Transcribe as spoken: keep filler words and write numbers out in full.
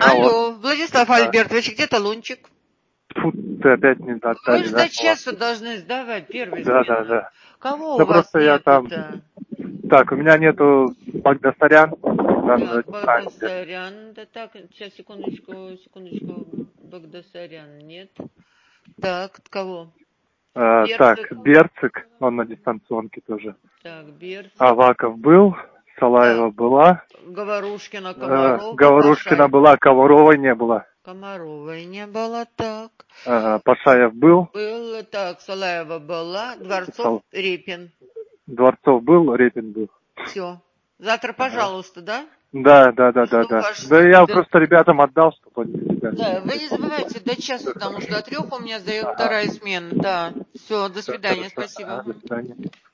Алло, Алло, Владислав да. Альбертович, где талончик? Фу, ты опять не Вы отдали, же да? до часу должны сдавать первый Да, смена. да, да. Кого Да у вас просто я там... нету-то? Так, у меня нету Багдасарян. Там Так, написали. Багдасарян. Да так, сейчас, секундочку, секундочку. Багдасарян нет. Так, кого? Э, так, Берцик. Берцик, он на дистанционке тоже. Так, Берцик. Аваков был, Салаева Так, была. Говорушкина, Э, Комарова, Говорушкина Пашаев. была, Коваровой не было. Комаровой не было, так. Ага, Пашаев был. Был, так, Салаева была, Дворцов, Сал- Репин. Дворцов был, Репин был. Все. Завтра, Ага. пожалуйста, да? Да, да, да, да, Жду да. ваш... Да я Да, просто ребятам отдал, чтобы они себя да, вы не телефон. забывайте до часу, потому что до трех у меня сдает Ага. вторая смена. Да. Все, до Все свидания, хорошо. спасибо. Ага, до Мгм. свидания.